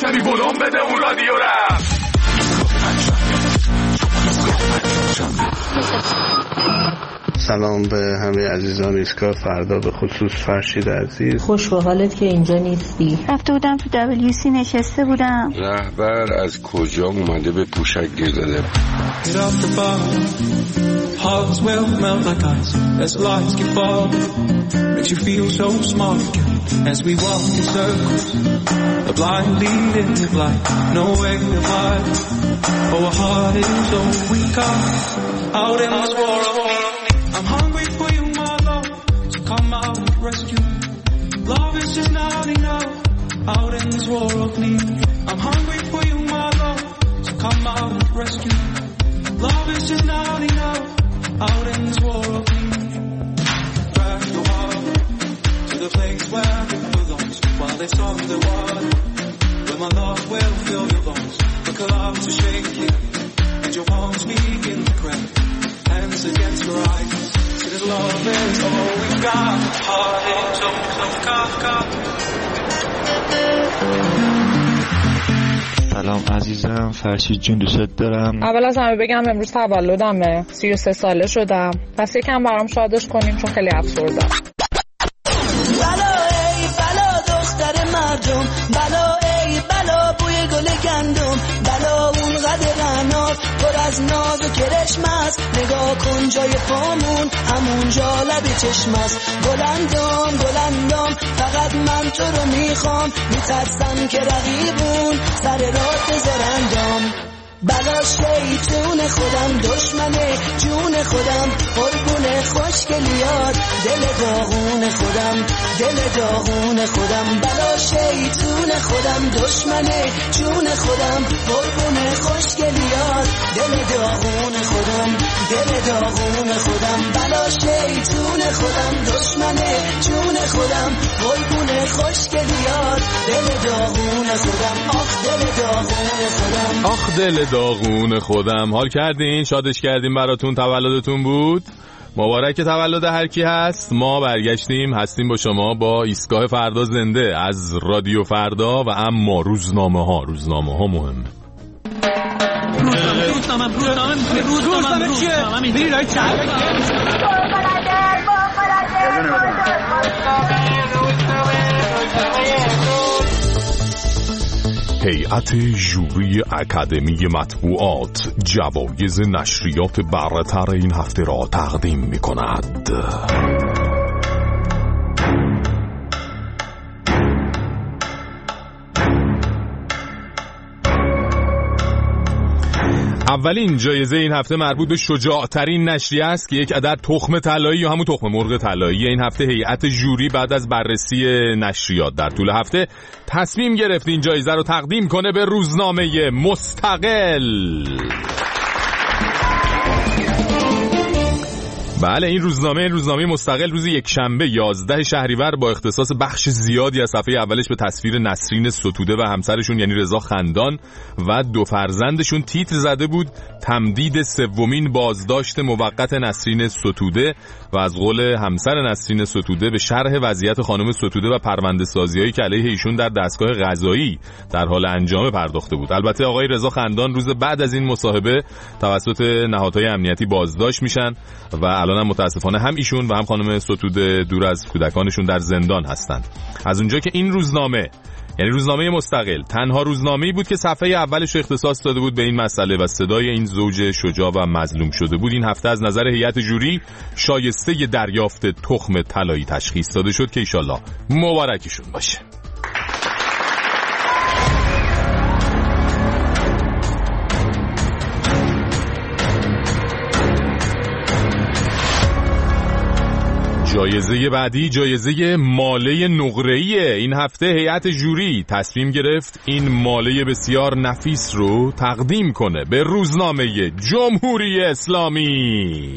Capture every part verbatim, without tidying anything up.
کمی بلوم بده اون رادیو رپ. سلام به همه عزیزان ایستگاه فردا، به خصوص فرشید عزیز. خوش به حالت که اینجا نیستی. رفته بودم تو دبلیو سی نشسته بودم. رهبر از کجا اومده به پوشک گیر داده؟ Hearts will melt like ice as lights keep falling. Makes you feel so smart again as we walk in circles. A blind leading the blind, no way to hide. Oh, our heart is all we got. Out in this war of need, I'm hungry for you, my love. So come out and rescue me. Love is just not enough. Out in this war of need, I'm hungry for you, my love. So come out and rescue me. Love is just not enough. Out in this war of need, drag your heart to the place where it belongs. While it's on the water, where my love will fill your lungs. The clouds are shaking, and your palms begin to crack. Hands against your eyes, see this love is all we got. Heart is so, so Kafka. سلام عزیزم، فرشید جون دوست دارم. اول از همه بگم امروز تولدمه، سی و سه ساله شدم، پس یکم برام شادش کنیم چون خیلی افسردم. بلا ای بلا دختر مردم، بلا ای بلا بوی گل گندم، بلا اون قدر رعناست پر از ناز و کرشم است. نگاه کن جای پامون همون جا لب چشم است. بلندم بلندم فقط من تو رو میخوام، میترسم که رقیبون سر راه بذارندم. بلا شیطون خودم دشمنه جون خودم، قربون خوشگلیات دل داغون خودم، دل داغون خودم. بلا شیطون خودم دشمنه جون خودم، قربون خوشگلیات دل داغون خودم، دل داغون خودم. بلا شیطون خودم دشمنه جون خودم، قربون خوشگلیات دل داغون خودم. آخ دل داغون خودم، آخ دل داغون خودم. حال کردین؟ شادش کردیم براتون، تولدتون بود. مبارک تولد هر کی هست. ما برگشتیم هستیم با شما با ایستگاه فردا زنده از رادیو فردا. و اما روزنامه ها روزنامه ها مهمه. روزنامه روزنامه روزنامه روزنامه روزنامه میری رای چرخ هیئت ژوری اکادمی مطبوعات جوایز نشریات برتر این هفته را تقدیم می کند. اولین جایزه این هفته مربوط به شجاعترین نشریه است که یک عدد تخم طلایی یا همون تخم مرغ طلایی این هفته هیئت ژوری بعد از بررسی نشریات در طول هفته تصمیم گرفت این جایزه رو تقدیم کنه به روزنامه مستقل. بله این روزنامه این روزنامه مستقل روز یک شنبه یازده شهریور با اختصاص بخش زیادی از صفحه اولش به تصویر نسرین ستوده و همسرشون یعنی رضا خندان و دو فرزندشون تیتر زده بود تمدید سومین بازداشت موقت نسرین ستوده و از قول همسر نسرین ستوده به شرح وضعیت خانم ستوده و پرونده سازی‌هایی که علیه ایشون در دستگاه قضایی در حال انجام پرداخته بود. البته آقای رضا خندان روز بعد از این مصاحبه توسط نهادهای امنیتی بازداشت میشن و الان هم متاسفانه هم ایشون و هم خانم ستوده دور از کودکانشون در زندان هستند. از اونجا که این روزنامه یعنی روزنامه مستقل تنها روزنامه‌ای بود که صفحه اولش رو اختصاص داده بود به این مسئله و صدای این زوج شجاع و مظلوم شده بود، این هفته از نظر هیئت ژوری شایسته دریافت تخم طلایی تشخیص داده شد که ایشالله مبارکشون باشه. جایزه بعدی جایزه ماله نقره‌ایه. این هفته هیئت ژوری تصمیم گرفت این ماله بسیار نفیس رو تقدیم کنه به روزنامه جمهوری اسلامی.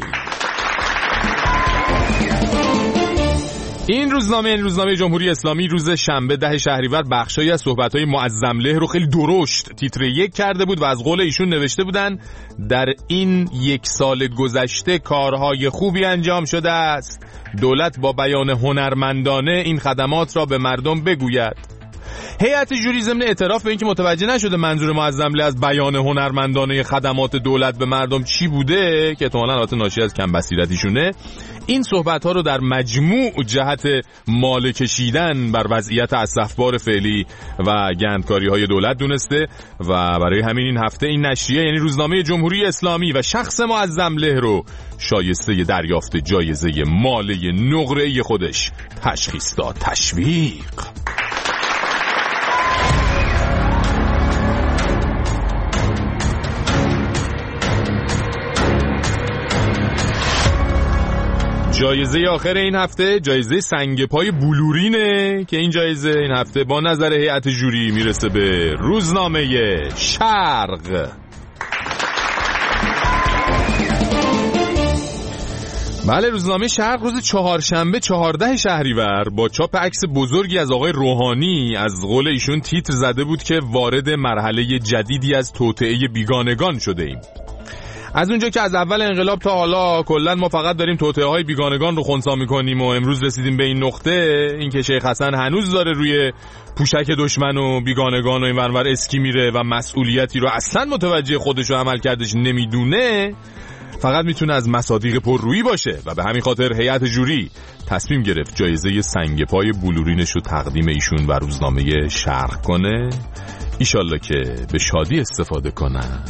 این روزنامه این روزنامه جمهوری اسلامی روز شنبه ده شهریور بخشایی از صحبت‌های معظمله رو خیلی درشت تیتر یک کرده بود و از قول ایشون نوشته بودن در این یک سال گذشته کارهای خوبی انجام شده است. دولت با بیان هنرمندانه این خدمات را به مردم بگوید. هیئت جوری ضمن اعتراف به اینکه متوجه نشده منظور معظم‌له از بیان هنرمندانه خدمات دولت به مردم چی بوده که احتمالاً البته ناشی از کم بصیرتیشونه، این صحبت‌ها رو در مجموع جهت مال کشیدن بر وضعیت اسفبار فعلی و گندکاری‌های دولت دونسته و برای همین این هفته این نشریه یعنی روزنامه جمهوری اسلامی و شخص معظم‌له رو شایسته دریافت جایزه مالی نقره‌ای خودش تشخیص داد. تشویق. جایزه آخر این هفته جایزه سنگ پای بلورینه که این جایزه این هفته با نظر هیئت جوری میرسه به روزنامه شرق. بله، روزنامه شرق روز چهارشنبه چهارده شهریور با چاپ عکس بزرگی از آقای روحانی از قول ایشون تیتر زده بود که وارد مرحله جدیدی از توطئه بیگانگان شده ایم. از اونجا که از اول انقلاب تا حالا کلا ما فقط داریم توطئه‌های بیگانگان رو خنثی می‌کنیم و امروز رسیدیم به این نقطه، اینکه شیخ حسن هنوز داره روی پوشک دشمن و بیگانگان و این ورور اسکی میره و مسئولیتی رو اصلا متوجه خودش و عملکردش نمیدونه، فقط میتونه از مصادیق پررویی باشه و به همین خاطر هیئت جوری تصمیم گرفت جایزه سنگ پای بلورینش رو تقدیم ایشون و روزنامه شرق کنه. ایشالله که به شادی استفاده کنن.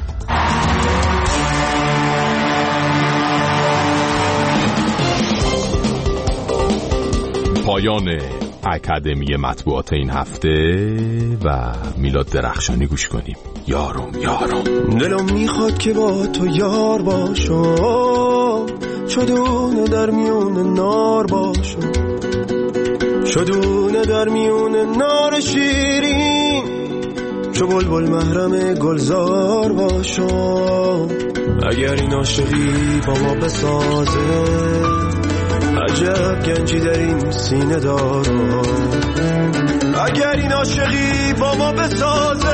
پایان اکادمی مطبوعات این هفته و میلاد درخشانی گوش کنیم. یارم یارم دلم میخواد که با تو یار باشم، شدونه در میون نار باشم، شدونه در میون نار شیرین، چو بلبل محرم گلزار باشم. اگر این عاشقی با ما بسازه، عجب گنجی در این سینه دارم. اگر این عاشقی با ما بسازه،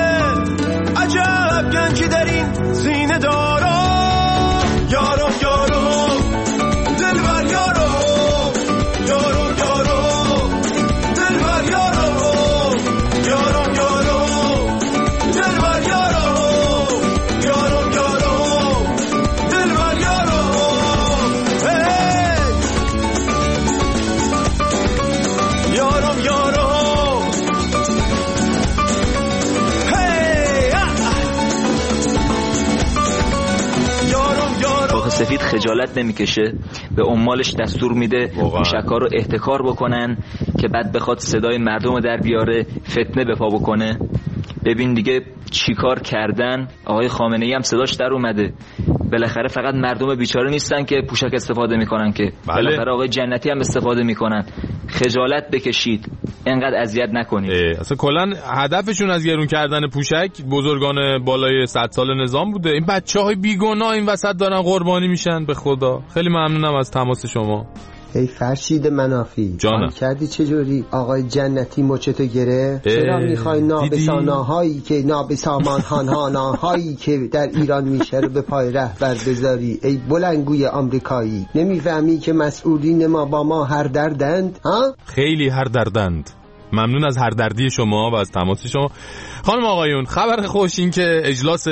عجب گنجی در این سینه دارم. یارم یارم دلبر یارم، یارم یارم دلبر یارم، یارم یارم دلبر یارم، یارم یارم دلبر یارم. یارم یارم باغ سفید خجالت نمیکشه به عمالش دستور میده موشک‌ها رو احتکار بکنن که بعد بخواد صدای مردم رو در بیاره فتنه به پا بکنه. ببین دیگه چیکار کردن. آقای خامنه‌ای هم صداش در اومده. بالاخره فقط مردم بیچاره نیستن که پوشک استفاده میکنن که بله. بالاخره آقای جنتی هم استفاده میکنن. خجالت بکشید، اینقدر اذیت نکنید. اصلا کلا هدفشون از گرون کردن پوشک بزرگان بالای صد سال نظام بوده. این بچه‌های بیگناه این وسط دارن قربانی میشن. به خدا خیلی ممنونم از تماس شما. ای فرشید منافی جانم کردی چجوری آقای جنتی مچتو گره؟ چرا میخوای نابساناهایی که نابسامانهانهایی که در ایران میشه رو به پای رهبر بذاری؟ ای بلنگوی آمریکایی، نمیفهمی که مسئولین ما با ما هر دردند؟ ها؟ خیلی هر دردند. ممنون از هر دردی شما و از تماس شما. خانم آقایون، خبر خوش این که اجلاس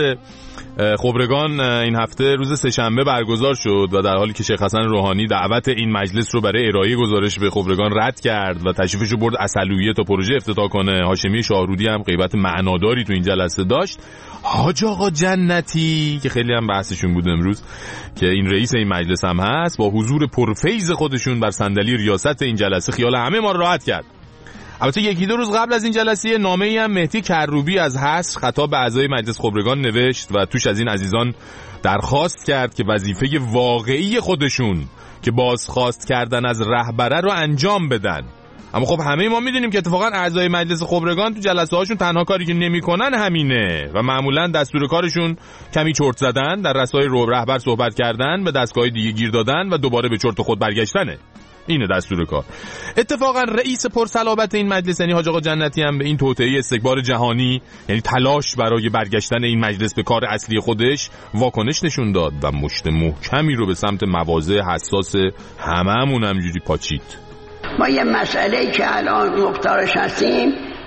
خبرگان این هفته روز سه‌شنبه برگزار شد و در حالی که شیخ حسن روحانی دعوت این مجلس رو برای ارائه گزارش به خبرگان رد کرد و تشریفش رو برد عسلویه تا پروژه افتتاح کنه، هاشمی شاهرودی هم غیبت معناداری تو این جلسه داشت. حاج آقا جنتی که خیلی هم بحثشون بود امروز که این رئیس این مجلس هم هست، با حضور پرفیض خودشون بر صندلی ریاست این جلسه خیال همه ما رو راحت کرد. البته یکی دو روز قبل از این جلسه نامه‌ای هم مهدی کروبی از حصر خطاب به اعضای مجلس خبرگان نوشت و توش از این عزیزان درخواست کرد که وظیفه واقعی خودشون که بازخواست کردن از رهبره رو انجام بدن. اما خب همه ما میدونیم که اتفاقا اعضای مجلس خبرگان تو جلسه هاشون تنها کاری که نمی‌کنن همینه و معمولا دستور کارشون کمی چرت زدن، در رسای رهبر صحبت کردن، به دستگاه دیگه گیر دادن و دوباره به چرت خود برگشتنه. اینه دستور کار. اتفاقا رئیس پرصلابت این مجلس یعنی حاج آقا جنتی هم به این توطئه استکبار جهانی، یعنی تلاش برای برگشتن این مجلس به کار اصلی خودش، واکنش نشون داد و مشت محکمی رو به سمت مواضع حساس هممون همجوری پاچید. ما یه مسئله‌ای که الان مختارش هستیم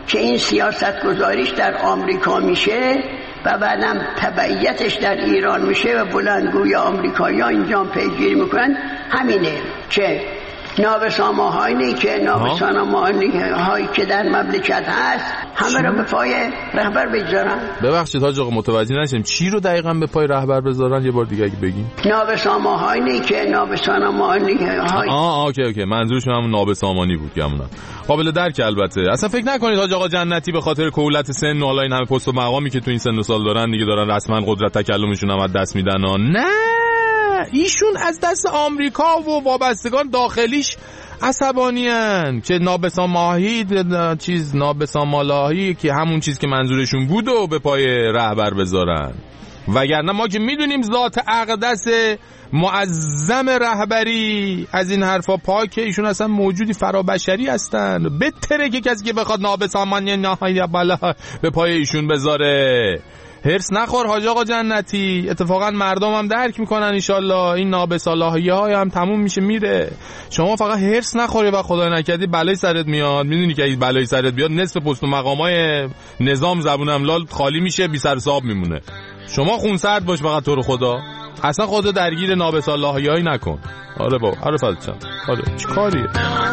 که این سیاست گذاریش در آمریکا میشه و بعدم تبعیتش در ایران میشه و بلندگوی آمریکایی‌ها اینجا پیگیری میکنن، همینه که نابسامانی که نابسامانی که در مملکت هست همه رو به پای رهبر بگذارن. ببخشید حاج آقا متوجه نشیم چی رو دقیقاً به پای رهبر بذارن، یه بار دیگه اگه بگین. نابسامانی که نابسامانی های آه اوکی اوکی منظورش همون نابسامانی بود که همون قابل درک. البته اصلا فکر نکنید حاج آقا جنتی به خاطر کولت سن و حالا این همه پست و مقامی که تو این سن و سال دارن دیگه دارن رسما قدرت تکلمشون هم از دست میدن. نه ایشون از دست آمریکا و وابستگان داخلیش عصبانیان که نابساماهی چیز نابسامالاهی که همون چیز که منظورشون بود و به پای رهبر بذارن. وگرنه ما که میدونیم ذات اقدس معظم رهبری از این حرفا پاکه، ایشون اصلا موجودی فرابشری هستن. بهتره که کسی که بخواد نابسامانی نهایی بالا به پای ایشون بذاره. هرس نخور حاج آقا جنتی، اتفاقا مردم هم درک میکنن انشالله این نابصلاحی های هم تموم میشه میره. شما فقط هرس نخوری و خدای نکردی بلای سرت میاد. میدونی که اگه بلای سرت بیاد نصف پست و مقامای نظام زبون املال خالی میشه، بی سر حساب میمونه. شما خونسرد باش فقط تو رو خدا، اصلا خودت درگیر نابصلاحی های نکن. آره بابا عرفت چم. آره چی کاریه؟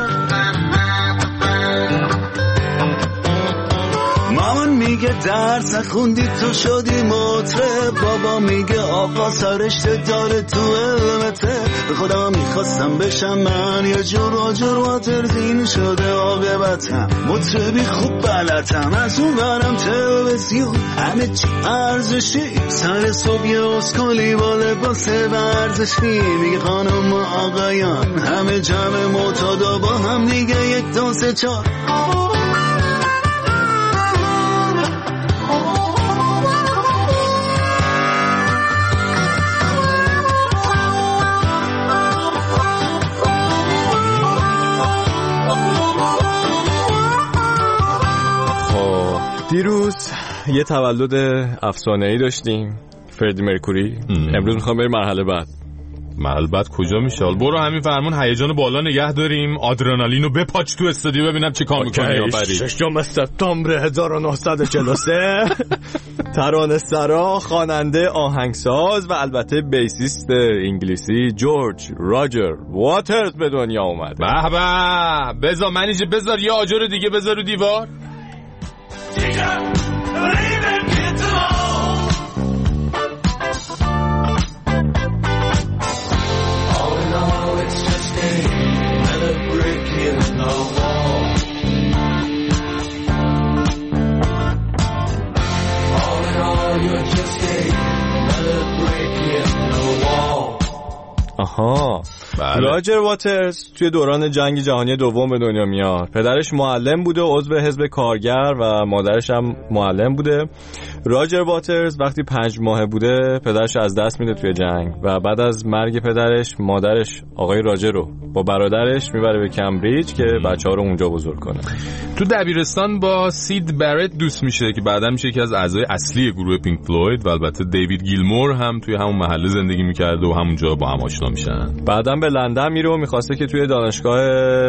مامان میگه درس خوندی تو شدی مطرب، بابا میگه آقا سرشته داره تو علمته. به خدا میخواستم بشم من یه جور و جور واترزین شده عاقبتم. مطربی خوب بلدم از اون برم تلویزیون همه چی ارزشی، سر صبح یه اسکولی با لباس ورزشی. میگه خانم و آقایان همه جمع معتادا با هم دیگه یک دو سه چار. دیروز یه تولد افسانه‌ای داشتیم، فردی مرکوری. امروز میخوام بریم مرحله بعد. مرحله بعد کجا میشه؟ برو همین فرمون هیجان بالا نگه داریم، آدرنالین رو بپاچ تو استودیو ببینم چه کار میکنی یا بری. ششم سپتامبر هزار و نهصد و چهل و سه ترانه‌سرا، خواننده، آهنگساز و البته بیسیست انگلیسی جورج راجر واترز به دنیا اومده. به به، بذار منیجه بذار یه آجر دیگه بذار رو دیوار. آها بله. راجر واترز توی دوران جنگ جهانی دوم به دنیا میاد. پدرش معلم بوده، عضو حزب کارگر، و مادرش هم معلم بوده. راجر واترز وقتی پنج ماهه بوده پدرش از دست میده توی جنگ و بعد از مرگ پدرش مادرش آقای راجر رو با برادرش میبره به کمبریج که بچه‌ها رو اونجا بزرگ کنه. تو دبیرستان با سید برت دوست میشه که بعدا میشه یکی از اعضای اصلی گروه پینک فلوید و البته دیوید گیلمور هم توی همون محله زندگی میکرده و همونجا با هم آشنا میشن. بعدا به لندن میره و میخواسته که توی دانشگاه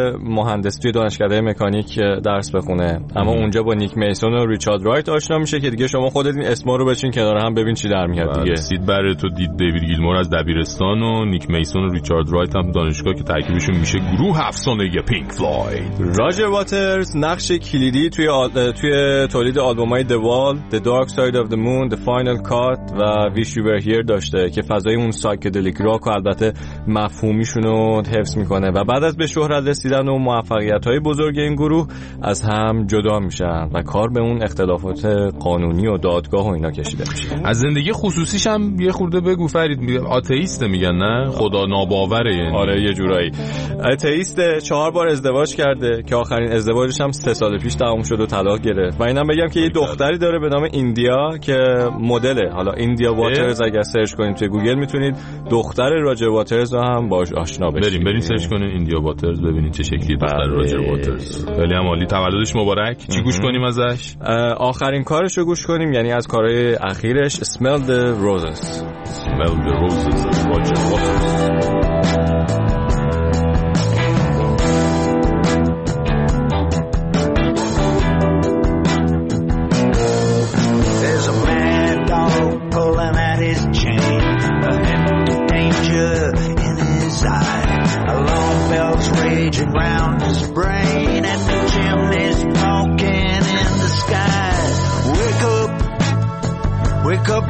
مهندسی توی دانشکده مکانیک درس بخونه، اما اونجا با نیک میسون و ریچارد رایت آشنا میشه که دیگه شما خودت این اسما رو بچین کنار هم ببین چی در میاد دیگه. سید برت و دیوید گیلمور از دبیرستان و نیک میسون و ریچارد رایت هم دانشگاه که ترکیبشون میشه گروه افسانه پینک فلوید. راجر واترز نقش کلیدی توی آل... توی تولید آلبومای The Wall, The Dark Side of the Moon, The Final Cut و Wish You Were Here داشته که فضای اون سایکدلیک راک و البته مفهومیشون رو حفظ میکنه و بعد از به شهرت رسیدن و موفقیت‌های بزرگ این گروه از هم جدا میشن و کار به اون اختلافات قانونی و دادگاه و اینا کشیده میشه. از زندگی خصوصیش هم یه خورده بگو فرید. آتئیسته میگن نه؟ خدا ناباوره یعنی. آره یه جورایی آتئیسته. چهار بار ازدواج کرده که آخرین ازدواجش هم سه سال پیش تموم شد و طلاق گرفت. و اینم بگم که یه دختری داره به نام ایندیا که مدله. حالا ایندیا واترز اگه سرچ کنید توی گوگل میتونید دختر راجر واترز رو هم باهاش آشنا بشید. بریم بریم سرچ کنید ایندیا واترز ببینید چه شکلی دختر راجر واترز. خیلی هم عالی. تولدش مبارک. چی گوش کنیم ازش؟ آخرین کارش رو گوش کنیم، یعنی از کارهای اخیرش Smell the Roses. Smell the Roses of Roger Waters.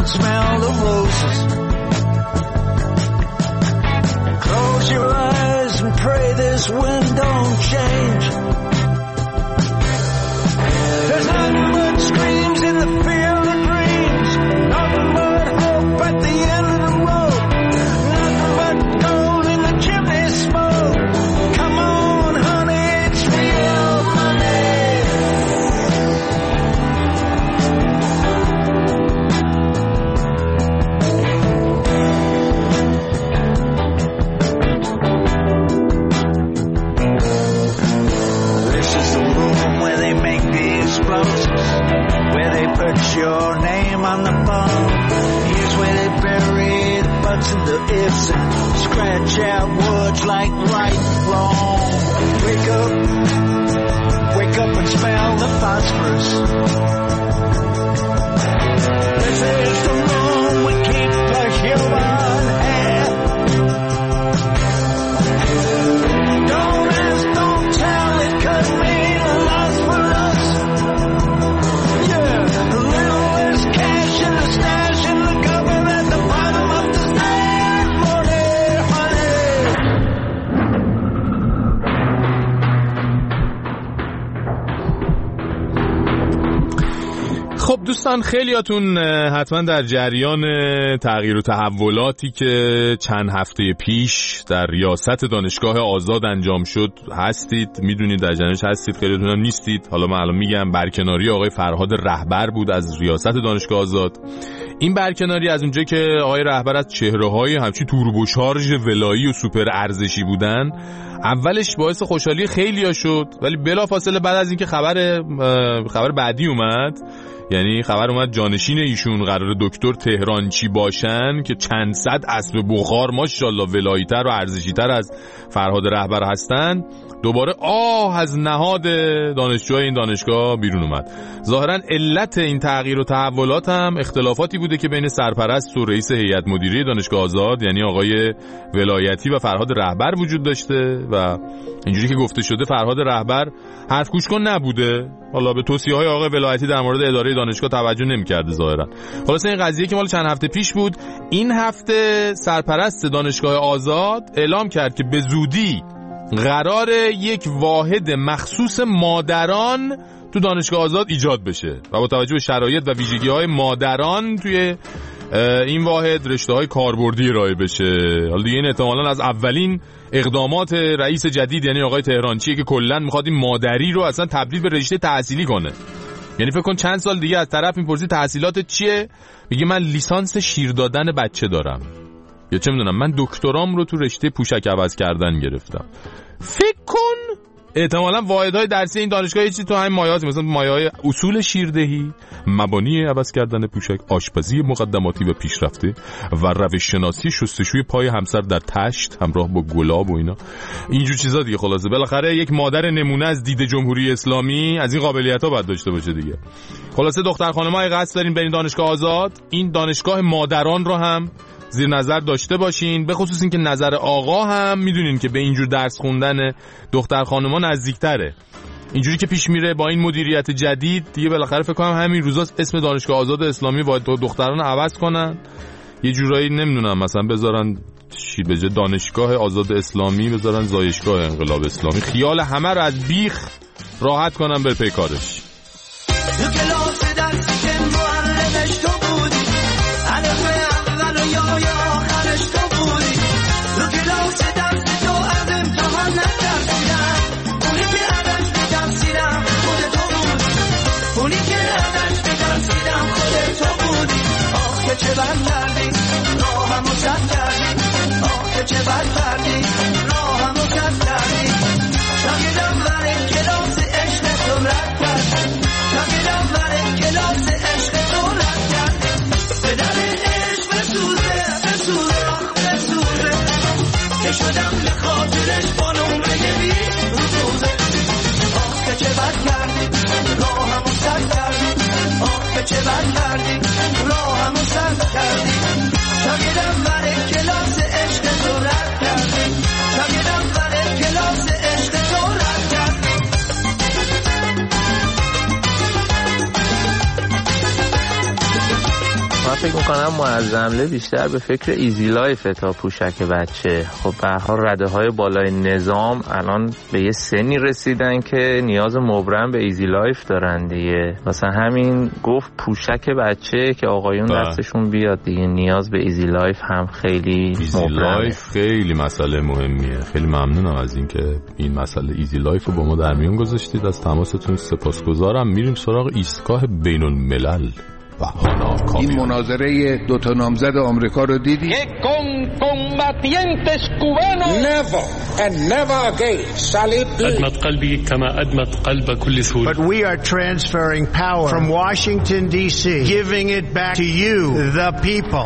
and smell the roses. Close your eyes and pray this wind don't change. There's nothing but screams in the field of dreams, nothing but hope at the end of the road, nothing but gold in the chimney smoke. Come on, honey, it's real money. This is the room where they make the explosives, where they put your name on the bone. Here's where they bury the buts and the ifs and scratch out words like right and wrong. Wake up, wake up and smell the phosphorus. This is the room we keep the human hair. Don't ask, don't tell, it could mean a loss for us. Yeah, a little less cash in the stash in the cupboard at the bottom of the stairs. Money, honey. خب دوستان، خیلیاتون حتما در جریان تغییر و تحولاتی که چند هفته پیش در ریاست دانشگاه آزاد انجام شد هستید، میدونید، در جریانش هستید. خیلیاتون هم نیستید. حالا من الان میگم برکناری آقای فرهاد رهبر بود از ریاست دانشگاه آزاد. این برکناری از اونجایی که آقای رهبر از چهره‌های همچین توربو شارژ ولایی و سوپر ارزشی بودن، اولش باعث خوشحالی خیلیا شد، ولی بلافاصله بعد از اینکه خبر خبر بعدی اومد، یعنی خبر اومد جانشین ایشون قرار دکتر تهرانچی باشن که چند صد اسب بخار ماشاءالله ولایی‌تر و ارزشی‌تر از فرهاد رهبر هستن، دوباره آه از نهاد دانشجوهای این دانشگاه بیرون اومد. ظاهرا علت این تغییر و تحولات هم اختلافاتی بوده که بین سرپرست و رئیس هیئت مدیره دانشگاه آزاد، یعنی آقای ولایتی و فرهاد رهبر وجود داشته و اینجوری که گفته شده فرهاد رهبر حرف گوش کن نبوده. حالا به توصیه‌های آقای ولایتی در مورد اداره دانشگاه توجه نمی‌کرده ظاهرا. خلاص این قضیه که مال چند هفته پیش بود، این هفته سرپرست دانشگاه آزاد اعلام کرد که به زودی قرار یک واحد مخصوص مادران تو دانشگاه آزاد ایجاد بشه و با توجه به شرایط و ویژگی‌های مادران توی این واحد رشته‌های کاربردی ارائه بشه. حالا دیگه این احتمالاً از اولین اقدامات رئیس جدید یعنی آقای تهرانچیه که کلاً می‌خواد این مادری رو اصلا تبدیل به رشته تحصیلی کنه. یعنی فکر کن چند سال دیگه از طرف میپرسی تحصیلاتت چیه، میگه من لیسانس شیر دادن بچه دارم، یا چه میدونم من دکترام رو تو رشته پوشک عوض کردن گرفتم. فکر کن احتمالاً واحدهای درسی این دانشگاه چیزی تو همین مایه‌ها، مثلا مایه‌های اصول شیردهی، مبانی عوض کردن پوشک، آشپزی مقدماتی و پیشرفته و روش شناسی شستشوی پای همسر در تشت همراه با گلاب و اینا، اینجور چیزا دیگه. خلاصه بالاخره یک مادر نمونه از دید جمهوری اسلامی از این قابلیت‌ها باید داشته باشه دیگه. خلاصه دختر خانم‌های قصد دارین برین دانشگاه آزاد، این دانشگاه مادران رو هم زیر نظر داشته باشین، به خصوص این که نظر آقا هم میدونین که به اینجور درس خوندن دختر خانم‌ها نزدیک‌تره. اینجوری که پیش میره با این مدیریت جدید دیگه بالاخره فکر کنم همین روزا اسم دانشگاه آزاد اسلامی با دختران عوض کنن، یه جورایی نمیدونم مثلا بذارن چی بجه دانشگاه آزاد اسلامی بذارن زایشگاه انقلاب اسلامی، خیال همه رو از بیخ راحت کنن بر پی کارش. چه بد کردی راهمو کج کردی، آخه چه بد کردی راهمو کج کردی. شاگردم برای کلاس عشق تو رد کرد، شاگردم برای کلاس فکر میکنم معظم حمله بیشتر به فکر ایزی لایف تا پوشک بچه. خب به هر حال رده های بالای نظام الان به یه سنی رسیدن که نیاز مبرم به ایزی لایف دارن دیگه، مثلا همین گفت پوشک بچه که آقایون با. دستشون بیاد دیگه، نیاز به ایزی لایف هم خیلی ایزی لایف خیلی مسئله مهمیه. خیلی ممنونم از اینکه این مسئله ایزی لایف رو با ما در میون گذاشتید. از تماستون سپاسگزارم. میریم سراغ ایستگاه بین الملل. این مناظره دو تا نامزد آمریکا رو دیدی؟ Never and never again shall it be. أدمت قلبي كما أدمت قلب كل سوري. But we are transferring power from Washington D C, giving it back to you, the people.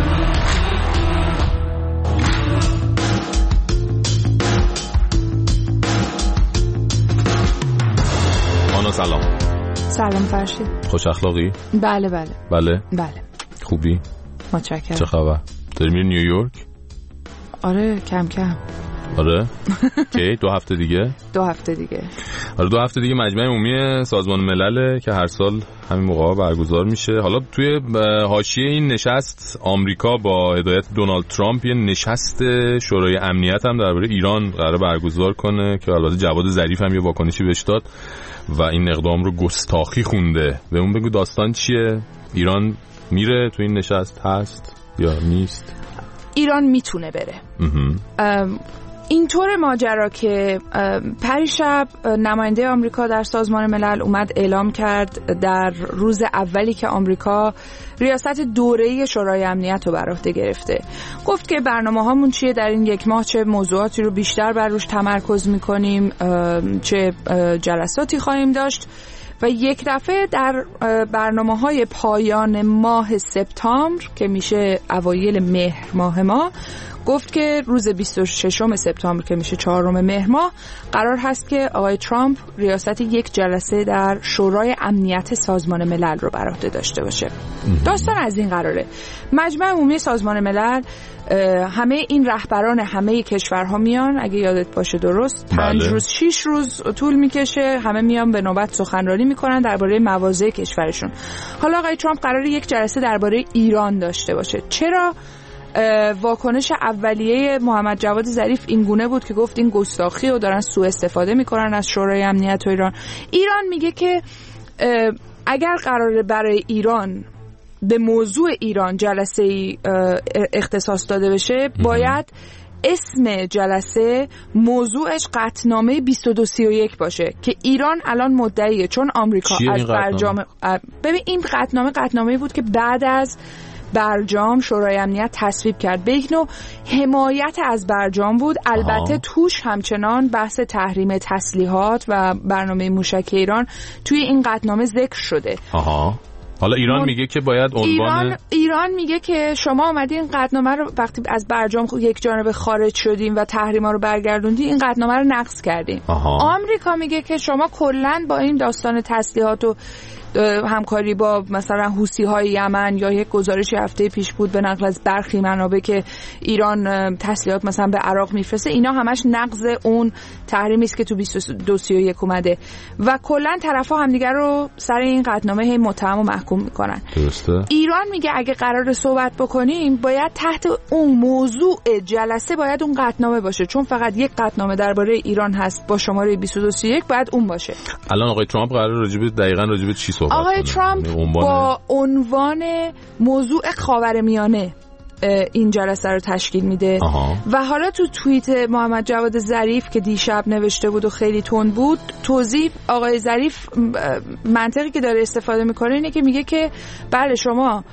آنا سلام. سلام فرشید. خوش اخلاقی؟ بله بله. بله؟ بله. خوبی؟ متشکرم. چه خبر؟ داری میری نیویورک؟ آره کم کم. آره؟ کی دو هفته دیگه؟ دو هفته دیگه. آره دو هفته دیگه مجمع عمومی سازمان ملل که هر سال همین موقع برگزار میشه. حالا توی حاشیه این نشست آمریکا با هدایت دونالد ترامپ یه نشست شورای امنیت هم درباره ایران قراره برگزار کنه که البته جواد ظریف هم یه واکنشی بهش داد و این اقدام رو گستاخی خونده. بهمون بگو داستان چیه؟ ایران میره تو این نشست هست یا نیست؟ ایران میتونه بره. اینطور ماجرا که پریشب نماینده آمریکا در سازمان ملل اومد اعلام کرد در روز اولی که آمریکا ریاست دوره‌ای شورای امنیت رو بر عهده گرفته، گفت که برنامه‌هامون چیه در این یک ماه، چه موضوعاتی رو بیشتر بر روش تمرکز می‌کنیم، چه جلساتی خواهیم داشت و یک دفعه در برنامه‌های پایان ماه سپتامبر که میشه اوایل مهر ماه ما گفت که روز بیست و ششم سپتامبر که میشه چهارم مهر ماه قرار هست که آقای ترامپ ریاست یک جلسه در شورای امنیت سازمان ملل رو بر عهده داشته باشه. داستان از این قراره. مجمع عمومی سازمان ملل همه این رهبران همه کشورها میان، اگه یادت باشه درست پنج روز شش روز طول میکشه، همه میان به نوبت سخنرانی میکنن درباره مواضع کشورشون. حالا آقای ترامپ قراره یک جلسه درباره ایران داشته باشه. چرا؟ واکنش اولیه محمد جواد ظریف این گونه بود که گفت این گستاخی و دارن سوء استفاده میکنن از شورای امنیت و ایران. ایران میگه که اگر قراره برای ایران به موضوع ایران جلسه اختصاص داده بشه باید اسم جلسه موضوعش قطعنامه بیست و دو سی و یک باشه که ایران الان مدعیه چون آمریکا از برجام. ببین این قطعنامه قطعنامه‌ای بود که بعد از برجام شورای امنیت تصویب کرد، به یک نوع حمایت از برجام بود. البته آه. توش همچنان بحث تحریم تسلیحات و برنامه موشک ایران توی این قطعنامه ذکر شده. آها. حالا ایران من... میگه که باید عنوان ایران ایران میگه که شما اومدین قطعنامه رو وقتی از برجام یک جانبه خارج شدیم و تحریما رو برگردوندین این قطعنامه رو نقض کردین. آمریکا میگه که شما کلا با این داستان تسلیحات و همکاری با مثلا حوثی‌های یمن یا یک گزارشی هفته پیش بود به نقل از برخی منابع که ایران تسلیحات مثلا به عراق میفرسته، اینا همش نقض اون تحریمی است که تو بیست و دو سی و یک اومده و کلا طرفا همدیگر رو سر این قطعنامه هی متهم و محکوم میکنن. درسته. ایران میگه اگه قرار صحبت بکنیم باید تحت اون موضوع جلسه باید اون قطعنامه باشه، چون فقط یک قطعنامه درباره ایران هست با شماره بیست و دو سی و یک باید اون باشه. الان آقای ترامپ قرار راجع به دقیقاً راجع به چی صحبت آقای ترامپ با عنوان موضوع خاورمیانه این جلسه رو تشکیل میده. آها. و حالا تو توییت محمد جواد ظریف که دیشب نوشته بود و خیلی تند بود توضیح آقای ظریف منطقی که داره استفاده میکنه اینه که میگه که بله شما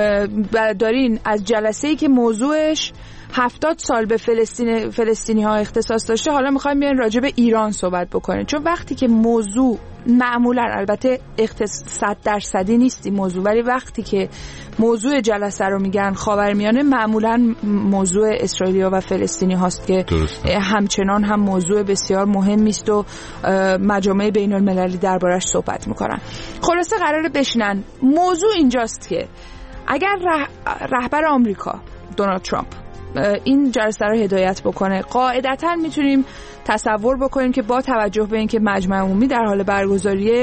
دارین از جلسه‌ای که موضوعش هفتاد سال به فلسطین فلسطینی ها اختصاص داشته حالا میخوایم بیان راجع به ایران صحبت بکنیم، چون وقتی که موضوع معمولا البته صد درصدی نیستی موضوع، ولی وقتی که موضوع جلسه رو میگن خاورمیانه معمولا موضوع اسرائیلیا و فلسطینی هاست که درسته. همچنان هم موضوع بسیار مهمی است و مجامع بین المللی دربارش صحبت میکنن. خلاصه قراره بشینن. موضوع اینجاست که اگر ره... رهبر آمریکا دونالد ترامپ این جلسه رو هدایت بکنه قاعدتاً میتونیم تصور بکنیم که با توجه به اینکه مجمع عمومی در حال برگزاری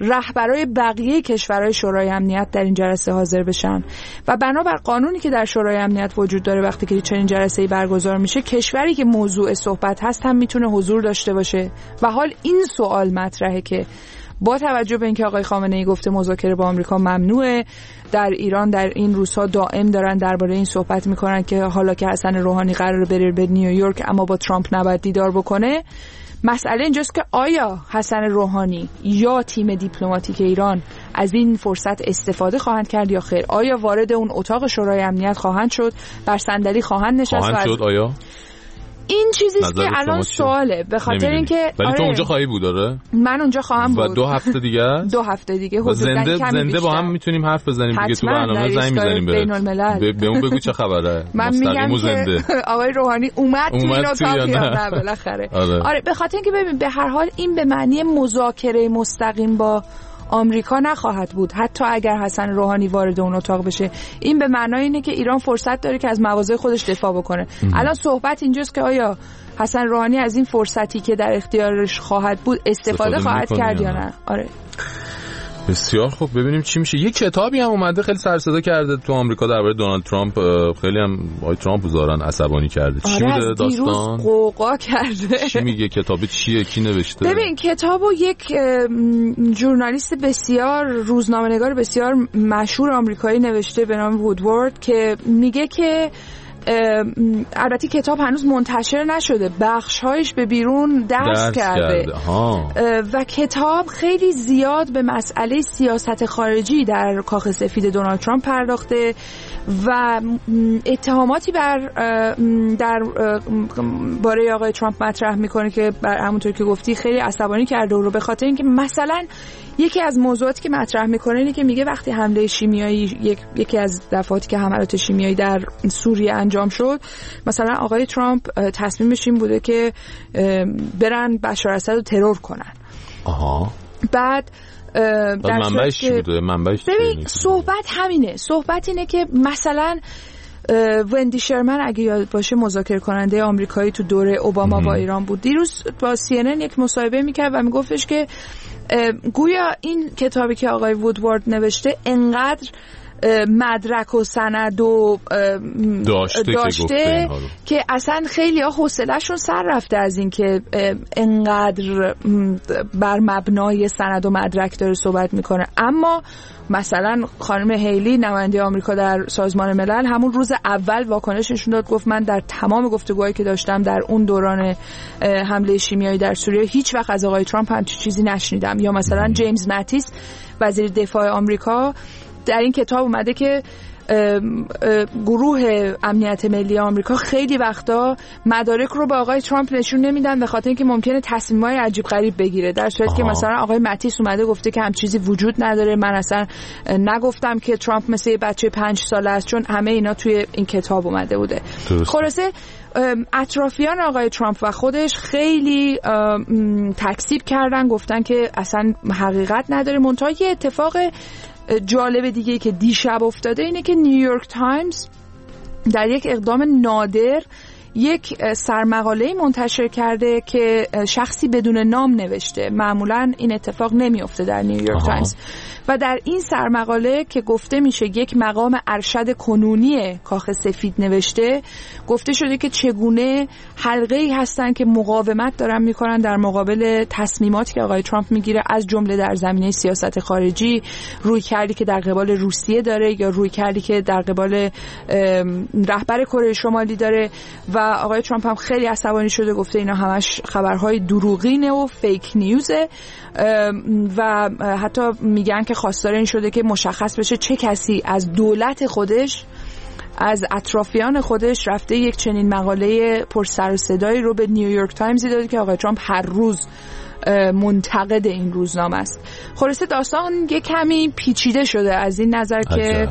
رهبرای بقیه کشورهای شورای امنیت در این جلسه حاضر بشن و بنابر قانونی که در شورای امنیت وجود داره وقتی که چنین جلسه‌ای برگزار میشه کشوری که موضوع صحبت هست هم میتونه حضور داشته باشه و حال این سوال مطرحه که با توجه به اینکه آقای خامنه‌ای گفته مذاکره با آمریکا ممنوعه، در ایران در این روزها دائم دارن درباره این صحبت میکنن که حالا که حسن روحانی قراره بره به نیویورک اما با ترامپ نباید دیدار بکنه. مسئله اینجاست که آیا حسن روحانی یا تیم دیپلماتیک ایران از این فرصت استفاده خواهند کرد یا خیر؟ آیا وارد اون اتاق شورای امنیت خواهند شد، بر صندلی خواهند نشست؟ خواهند شد آیا؟ این چیزیست که الان سواله، به خاطر اینکه ولی آره تو اونجا خواهی بود. آره من اونجا خواهم بود و دو هفته دیگه دو هفته دیگه زنده زنده با هم میتونیم حرف بزنیم دیگه، تو برنامه زنگ می‌زنیم بهت به اون بگو چه خبره. من میگم که آقای روحانی اومد, اومد تو اینا یا نه بالاخره. آره. آره به خاطر اینکه ببین به هر حال این به معنی مذاکره مستقیم با آمریکا نخواهد بود، حتی اگر حسن روحانی وارد اون اتاق بشه. این به معنای اینه که ایران فرصت داره که از مواضع خودش دفاع بکنه. ام. الان صحبت اینجاست که آیا حسن روحانی از این فرصتی که در اختیارش خواهد بود استفاده, استفاده خواهد کرد یا نه؟ آره بسیار خوب، ببینیم چی میشه. یک کتابی هم اومده خیلی سر صدا کرده تو آمریکا درباره دونالد ترامپ، خیلی هم آقای ترامپ زارن عصبانی کرده. آره چی بوده داستان؟ قوقا کرده. چی میگه کتاب چیه؟ کی نوشته؟ ببین کتابو یک ژورنالیست بسیار روزنامه‌نگار بسیار مشهور آمریکایی نوشته به نام وودوارد که میگه که البته کتاب هنوز منتشر نشده، بخش‌هایش به بیرون دست, دست کرده, کرده. و کتاب خیلی زیاد به مسئله سیاست خارجی در کاخ سفید دونالد ترامپ پرداخته و اتهاماتی بر در باره آقای ترامپ مطرح میکنه که همونطور که گفتی خیلی عصبانی کرده او رو، به خاطر اینکه مثلا یکی از موضوعاتی که مطرح میکنه اینه که میگه وقتی حمله شیمیایی یک، یکی از دفعاتی که حملات شیمیایی در سوریه انجام شد، مثلا آقای ترامپ تصمیمش این بوده که برن بشار اسد رو ترور کنن. آها. بعد در منبعش چی بوده؟ منبعش ببین صحبت همینه، صحبت اینه که مثلا وندی شرمن اگه یاد باشه مذاکره کننده آمریکایی تو دوره اوباما با ایران بود، دیروز با سی ان ان یک مصاحبه میکرد و میگفتش که گویا این کتابی که آقای وودوارد نوشته انقدر مدرک و سند و داشته, داشته که, که اصلا خیلی ها حوصله‌شون سر رفته از این که انقدر بر مبنای سند و مدرک داره صحبت میکنه. اما مثلا خانم هیلی نماینده آمریکا در سازمان ملل همون روز اول واکنش نشون داد، گفت من در تمام گفتگوهایی که داشتم در اون دوران حمله شیمیایی در سوریه هیچ وقت از آقای ترامپ همچین چیزی نشنیدم. یا مثلا جیمز ماتیس وزیر دفاع آمریکا در این کتاب اومده که ام ام گروه امنیت ملی آمریکا خیلی وقتا مدارک رو به آقای ترامپ نشون نمیدن به خاطر اینکه ممکنه تصمیمای عجیب غریب بگیره، در صورتی که مثلا آقای ماتیس اومده گفته که هم چیزی وجود نداره، من اصلا نگفتم که ترامپ مثل یه بچه پنج ساله است، چون همه اینا توی این کتاب اومده بوده. خلاصه اطرافیان آقای ترامپ و خودش خیلی تکذیب کردن، گفتن که اصلا حقیقت نداره. منتها یه اتفاق جالب دیگه که دیشب افتاده اینه که نیویورک تایمز در یک اقدام نادر یک سرمقاله منتشر کرده که شخصی بدون نام نوشته. معمولا این اتفاق نمیفته در نیویورک تایمز. و در این سرمقاله که گفته میشه یک مقام ارشد کنونی کاخ سفید نوشته، گفته شده که چگونه حلقه‌ای هستن که مقاومت دارن میکنن در مقابل تصمیماتی که آقای ترامپ میگیره، از جمله در زمینه سیاست خارجی، روی کردی که در قبال روسیه داره یا روی کردی که در قبال رهبر کره شمالی داره. و آقای ترامپ هم خیلی عصبانی شده، گفته اینا همش خبرهای دروغینه و فیک نیوزه و حتی میگن که خواستار این شده که مشخص بشه چه کسی از دولت خودش، از اطرافیان خودش رفته یک چنین مقاله پر سر و صدایی رو به نیویورک تایمز داده که آقای ترامپ هر روز منتقد این روزنامه است. خلاصه داستان یه کمی پیچیده شده از این نظر که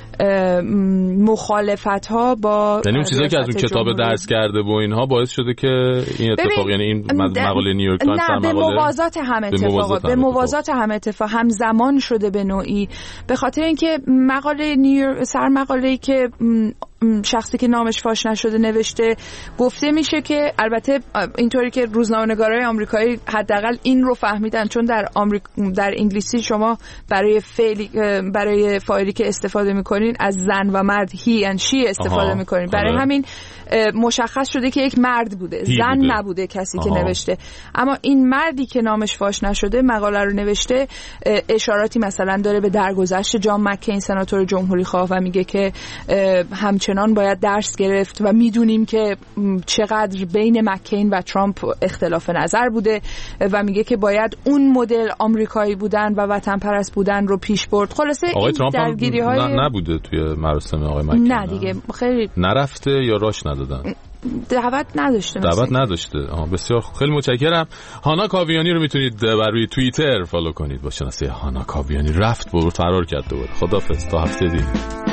مخالفت ها با یعنی اون چیزایی که از اون کتاب درس کرده و اینها باعث شده که این اتفاق، یعنی این مقاله نیویورک تایمز نه به موازات هم اتفاقات به موازات هم اتفاق هم زمان شده به نوعی، به خاطر اینکه مقاله نیویورک سر مقاله‌ای که شخصی که نامش فاش نشده نوشته. گفته میشه که البته اینطوری که روزنامه‌نگارای آمریکایی حداقل این رو فهمیدن، چون در آمریک... در انگلیسی شما برای فعلی برای فاعلی که استفاده میکنین از زن و مرد he and she استفاده میکنین، برای همین مشخص شده که یک مرد بوده، زن بوده. نبوده کسی آها. که نوشته. اما این مردی که نامش فاش نشده مقاله رو نوشته، اشاراتی مثلا داره به درگذشت جان مکین سناتور جمهوری خواه و میگه که همچنان باید درس گرفت و میدونیم که چقدر بین مکین و ترامپ اختلاف نظر بوده و میگه که باید اون مدل آمریکایی بودن و وطن پرست بودن رو پیش برد. خلاصه آقای این درگیری های نه نبوده توی مراسم آقای مکین. نه دیگه خیلی نرفته یا راش ندادن، دعوت نداشته دعوت نداشته. آه بسیار خیلی متشکرم. هانا کاویانی رو میتونید بر روی توییتر فالو کنید با شناسه هانا کاویانی. رفت برد فرار کرد دوباره. خداحافظ تا هفته دیگه.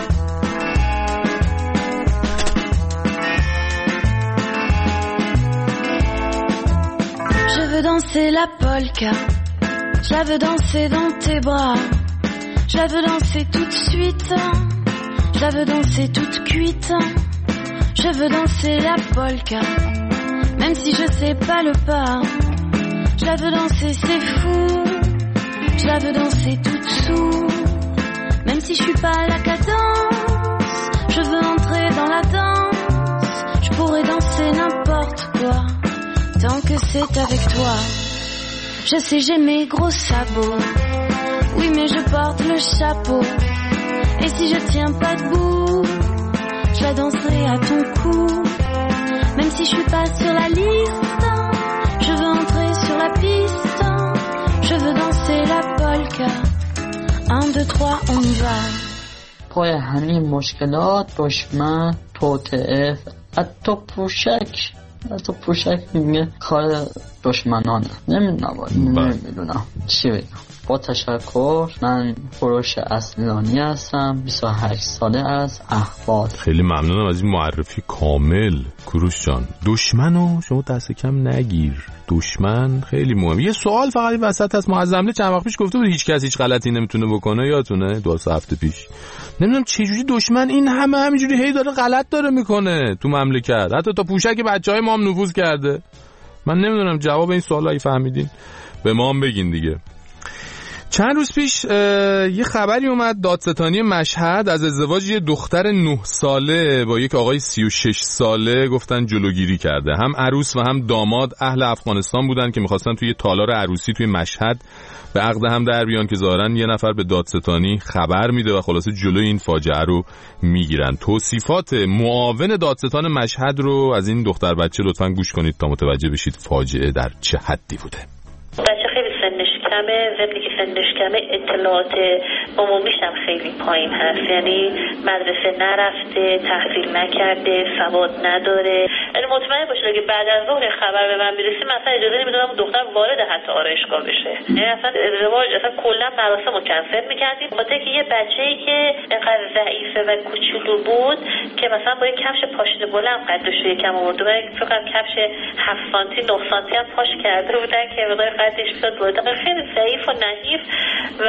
Je veux danser la polka, je la veux danser dans tes bras, je la veux danser tout de suite, je la veux danser toute cuite. Je veux danser la polka, même si je sais pas le pas. Je la veux danser, c'est fou. Je la veux danser toute sous, même si je suis pas à la cadence. Je veux entrer dans la danse. Je pourrais danser n'importe quoi, tant que c'est avec toi. Je sais j'ai mes gros sabots, oui mais je porte le chapeau. Et si je tiens pas debout, je la danserai à ton cou, même si je suis pas sur la liste. Je veux entrer sur la piste, je veux danser la polka. Un, deux, trois, on y va. پای همین مشکلات دشمن توطئه حتی پوشک حتی پوشک میگه کار دشمنانه. نمیدونم نمیدونم چی بگم. با تشکر، من فروش اصلانی هستم، بیست و هشت ساله از اهواز. خیلی ممنونم از این معرفی کامل کوروش جان. دشمنو شما دست کم نگیر، دشمن خیلی مهمه. یه سوال فقط وسط از معظمله چند وقت پیش گفته بود هیچ کس هیچ غلطی نمیتونه بکنه، یادتونه دو سه هفته پیش. نمیدونم چه جوری دشمن این همه همینجوری هی داره غلط داره میکنه تو مملکت، حتی تا پوشک بچهای ما هم نفوذ کرده. من نمیدونم جواب این سوالایی فهمیدین به ما هم بگین دیگه. چند روز پیش یه خبری اومد دادستانی مشهد از ازدواج یه دختر نه ساله با یک آقای سی و شش ساله گفتن جلوگیری کرده. هم عروس و هم داماد اهل افغانستان بودن که میخواستن توی تالار عروسی توی مشهد به عقد هم در بیان که ظاهراً یه نفر به دادستانی خبر میده و خلاصه جلوی این فاجعه رو میگیرن. توصیفات معاون دادستان مشهد رو از این دختر بچه لطفاً گوش کنید تا متوجه بشید فاجعه در چه حدی بوده. بچه خیلی سنش کمه، ضمنی که سنش کمه اطلاعات عمومیش هم خیلی پایین هست، یعنی مدرسه نرفته، تحصیل نکرده، سواد نداره. یعنی مطمئن باشید اگه بعد از ظهر خبر به من میرسه مثلا اجازه نمیدادم دختر وارد حتی آرایشگاه بشه. یعنی اصلا ازدواج اصلا کلا مراسمو کنسل میکردیم خاطر که یه بچه‌ای که اینقدر ضعیفه و کوچولو بود که مثلا با یه کفش پاشنه بلند قدش یکم آورده، فکر کنم کفش هفت سانتی نه سانتی هم پاش کرده بودن که مقدار قدش شد بود. خیلی ضعیف و نحیف و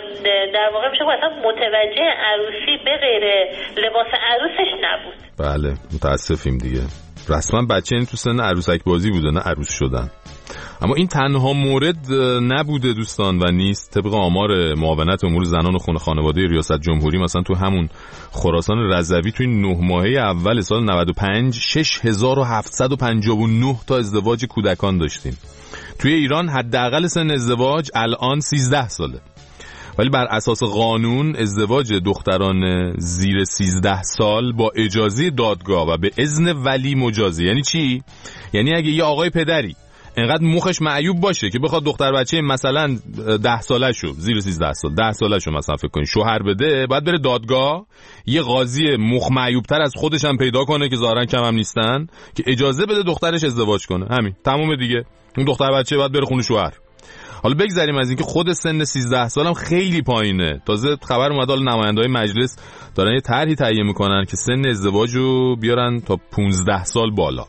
در واقع میشه اصلا متوجه عروسی به غیر لباس عروسش نبود. بله متاسفیم دیگه. رسما بچه این تو سن عروسک بازی بوده نه عروس شدن. اما این تنها مورد نبوده دوستان و نیست. طبق آمار معاونت امور زنان و خون خانواده ریاست جمهوری مثلا تو همون خراسان رضوی توی نه ماهه اول سال نود و پنج شش هزار و هفتصد و پنجاه و نه تا ازدواج کودکان داشتیم. توی ایران حداقل سن ازدواج الان سیزده ساله، ولی بر اساس قانون ازدواج دختران زیر سیزده سال با اجازه دادگاه و به اذن ولی مجازی. یعنی چی؟ یعنی اگه یه آقای پدری انقدر مخش معیوب باشه که بخواد دختر بچه مثلا ده سالشو زیر سیزده سال ده سالشو مثلا فکر کنین شوهر بده، باید بره دادگاه، یه قاضی مخ معیوبتر از خودش هم پیدا کنه که ظاهرا کم هم نیستن که اجازه بده دخترش ازدواج کنه. همین تموم دیگه. اون دختر بچه باید بره خونه شوهر. حالا بگذاریم از اینکه خود سن سیزده سالم خیلی پایینه. تازه خبر اومد حالا نماینده‌های مجلس دارن یه طرحی تهیه میکنن که سن ازدواج رو بیارن تا پانزده سال بالا.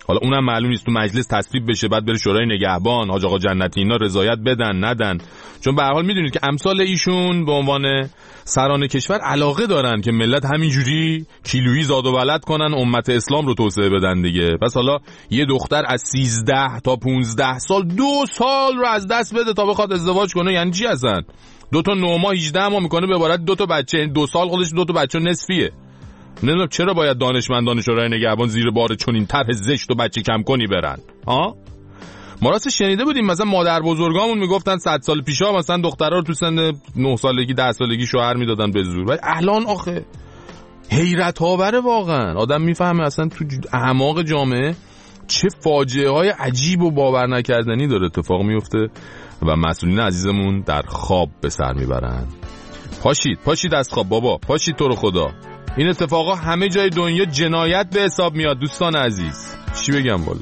حالا اونم معلوم نیست تو مجلس تصویب بشه بعد بره شورای نگهبان، حاج آقا جنتی اینا رضایت بدن ندن، چون به هر حال میدونید که امثال ایشون به عنوان سران کشور علاقه دارن که ملت همینجوری کیلویی زاد و ولد کنن، امت اسلام رو توسعه بدن دیگه. پس حالا یه دختر از سیزده تا پونزده سال دو سال رو از دست بده تا بخواد ازدواج کنه، یعنی چی هستن؟ دو تا نه ماه هجده ماه میکنه به عبارت دو تا بچه، دو سال خودش دو تا بچه نصفیه. نمیدونم چرا باید دانشمندان شورای نگهبان زیر بار چنین طرح زشت و بچه کم کنی برن. ها ما راست شنیده بودیم مثلا مادر بزرگامون میگفتن صد سال پیشا مثلا دخترها رو تو سن نه سالگی ده سالگی شوهر میدادن به زور، ولی الان آخه حیرت آوره واقعا. آدم میفهمه اصلا تو اعماق جامعه چه فاجعه های عجیب و باور نکردنی داره اتفاق میفته و مسئولین عزیزمون در خواب به سر میبرن. پاشید پاشید از خواب بابا، پاشید تو رو خدا. این اتفاقا همه جای دنیا جنایت به حساب میاد دوستان عزیز. چی بگم والا؟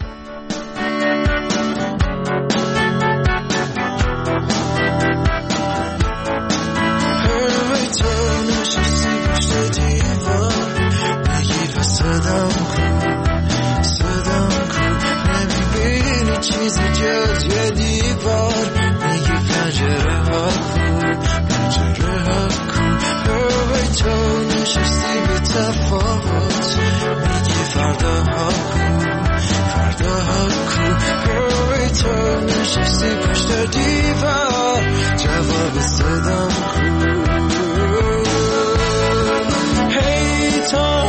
چیزی جز یه دیوار میگی پنجره ها کن پنجره ها کن اوی تو نشستی به تفاوت میگی فردا ها کن فردا ها کن اوی تو نشستی پشت دیوار جواب صدام کن هی تو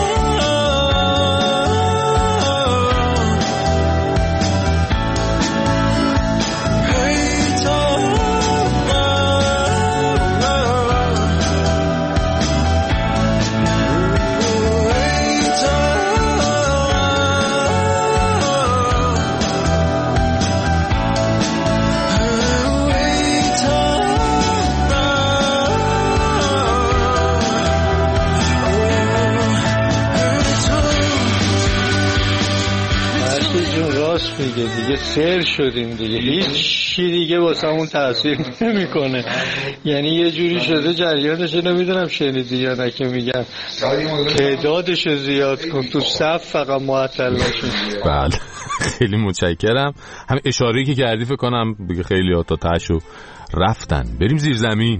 میگه دیگه سر شدیم دیگه، هیچ چی دیگه واسمون تاثیر نمیکنه. یعنی یه جوری شده جریانش نمیدونم شنیدی یا نه که میگن تعدادش زیاد کن تو صف فقط معطل نشین. بله خیلی متشکرم. هم اشاره‌ای که کردی فکر کنم بگه خیلی ها تا تاشو رفتن. بریم زیر زمین.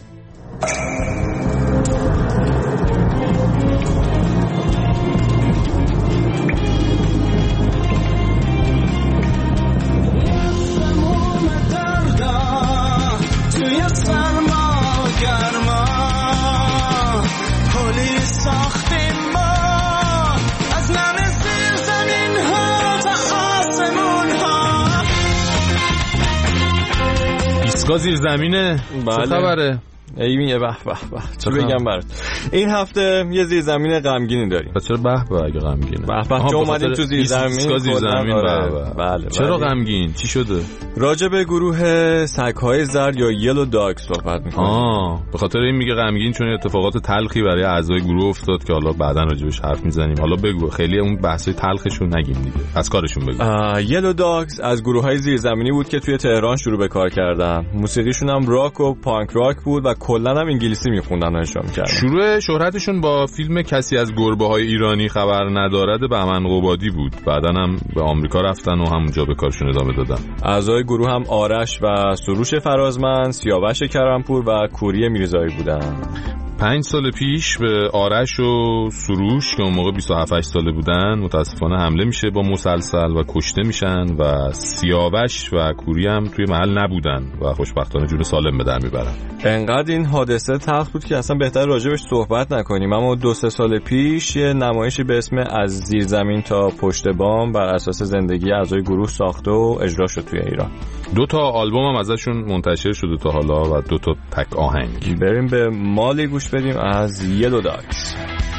ایستگاه زیر زمینه. بله. چه خبره؟ ای میگه به به به چه بگم برات. این هفته یه زیر زمین غمگینی داریم. پس چرا به به اگه غمگینه؟ به به چون اومدیم تو زیر زمین. زیر زمین آره. بله. چرا غمگین؟ چی شده؟ راجع به گروه سگ‌های زرد یا یلو داگ صحبت می‌کنیم. آه به خاطر این میگه غمگین چون اتفاقات تلخی برای اعضای گروه افتاد که حالا بعداً راجعش حرف میزنیم. حالا بگو خیلی اون بحثای تلخشون نگیم دیگه. از کارشون بگو. یلو داگز از گروه‌های زیرزمینی بود که توی تهران شروع به کار کردن. موسیقیشون هم راک و پانک راک بود و کلاً هم انگلیسی می‌خوندن و اجرا می‌کردن. شروع شهرتشون با فیلم کسی از گربه‌های ایرانی خبر ندارد بهمن قبادی بود. بعداً هم به آمریکا رفتن و همونجا به کارشون ادامه دادن. اعضای گروه هم آرش و سروش فرازمند، سیاوش کرمپور و کوری میرزایی بودن. پنج سال پیش به آرش و سروش که اون موقع بیست و هفت ساله بودن متاسفانه حمله میشه با مسلسل و کشته میشن و سیاوش و کوری هم توی محل نبودن و خوشبختانه جون سالم به در میبرن. انقدر این حادثه تلخ بود که اصلا بهتر راجبش صحبت نکنیم. اما دو سه سال پیش یه نمایشی به اسم از زیر زمین تا پشت بام بر اساس زندگی اعضای گروه ساخته و اجرا شد توی ایران. دو تا آلبوم هم ازشون منتشر شده تا حالا و دو تا تک آهنگ. بریم به مالی گوش بدیم از یلو داگز.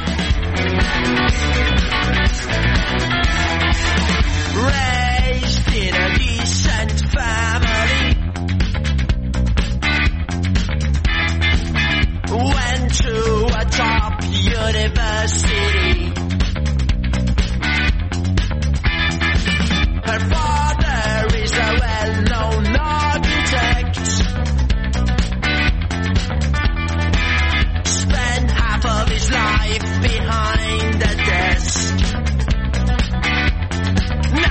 Raised in a decent family, went to a top university. Her father is a well-known architect. Spent half of his life behind the desk.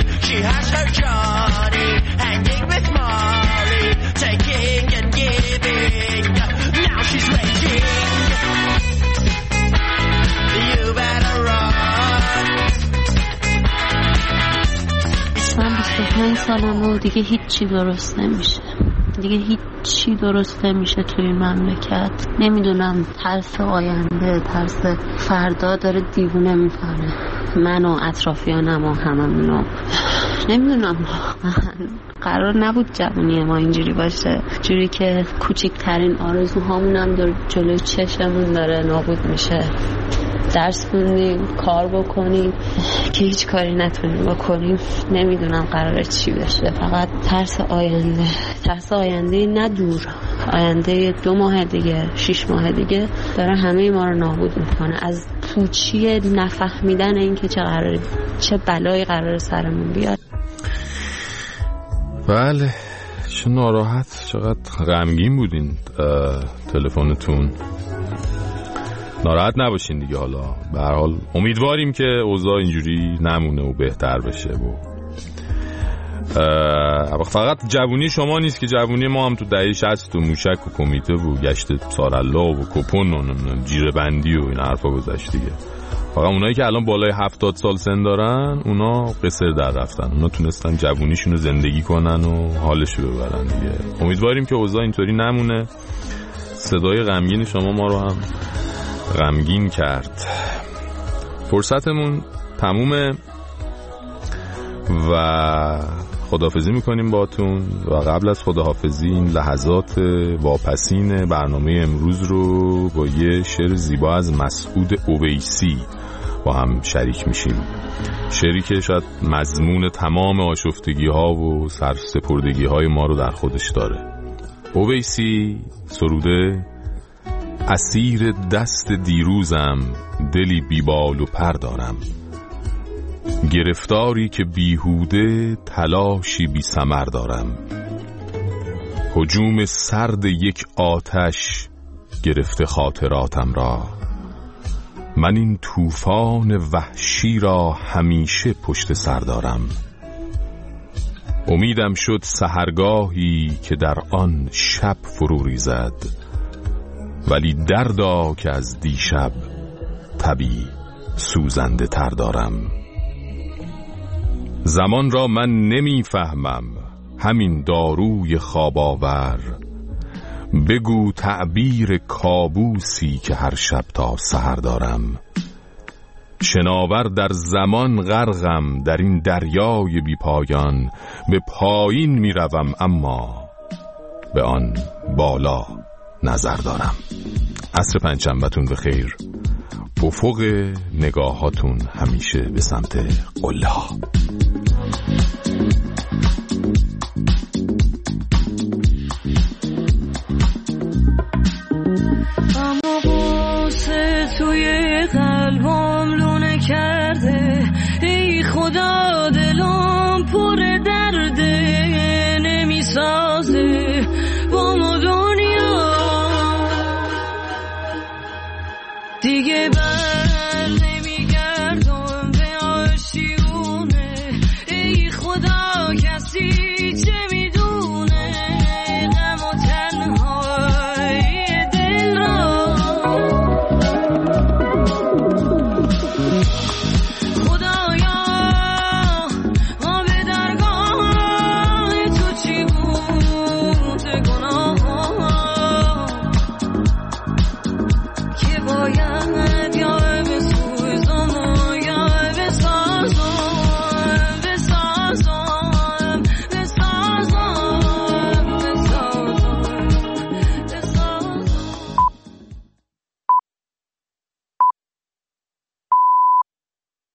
She has her Johnny hanging with Molly, taking and giving. Now she's raging. You better run. من بیست و پنج سالم و دیگه هیچی درست نمیشه، دیگه هیچی درست نمیشه توی مملکت. نمیدونم، ترس آینده، ترس فردا داره دیوونه میکنه من و اطرافیانم و هممونو. نمیدونم، قرار نبود جوونی ما اینجوری باشه، جوری که کوچکترین آرزوهامونم در جلوی چشممون داره نابود میشه. درس خوندیم، کار بکنیم که هیچ کاری نتونیم بکنیم. نمیدونم قراره چی بشه، فقط ترس آینده، ترس آینده نه دور، آینده دو ماه دیگه، شش ماه دیگه داره همه ما رو نابود میکنه. از پوچی نفهمیدن این که چه قراره، چه بلایی قراره سرمون بیاد. بله، چه ناراحت، چقدر غمگین بودین تلفنتون. ناراحت نباشین دیگه. حالا به هر حال امیدواریم که اوضاع اینجوری نمونه و بهتر بشه. و فقط جوونی شما نیست که جوونی ما هم تو دهه شصت و موشک و کمیته و گشت سارالله و کپون و جیره بندی و این حرفا گذشت دیگه. فقط اونایی که الان بالای هفتاد سال سن دارن اونا قصر در رفتن، اونا تونستن جوونیشون رو زندگی کنن و حالشو ببرن دیگه. امیدواریم که اوضاع اینطوری نمونه. صدای غمگین شما ما رو هم غمگین کرد. فرصتمون تمومه و خداحافظی میکنیم باتون. و قبل از خداحافظی این لحظات واپسین برنامه امروز رو با یه شعر زیبا از مسعود اویسی با هم شریک میشیم. شعری که شاید مضمون تمام آشفتگی ها و سرسپردگی های ما رو در خودش داره. اویسی سروده: اسیر دست دیروزم، دلی بیبال و پر دارم، گرفتاری که بیهوده، تلاشی بی ثمر دارم، هجوم سرد یک آتش گرفته خاطراتم را، من این طوفان وحشی را همیشه پشت سر دارم. امیدم شد سحرگاهی که در آن شب فرو ریزد، ولی دردا که از دیشب تبی سوزنده تر دارم. زمان را من نمیفهمم، همین داروی خواب آور، بگو تعبیر کابوسی که هر شب تا سحر دارم. شناور در زمان غرقم، در این دریای بی پایان، به پایین می روم اما به آن بالا نظر دارم. عصر پنجشنبه‌تون بخیر. افق نگاهاتون همیشه به سمت قله ها.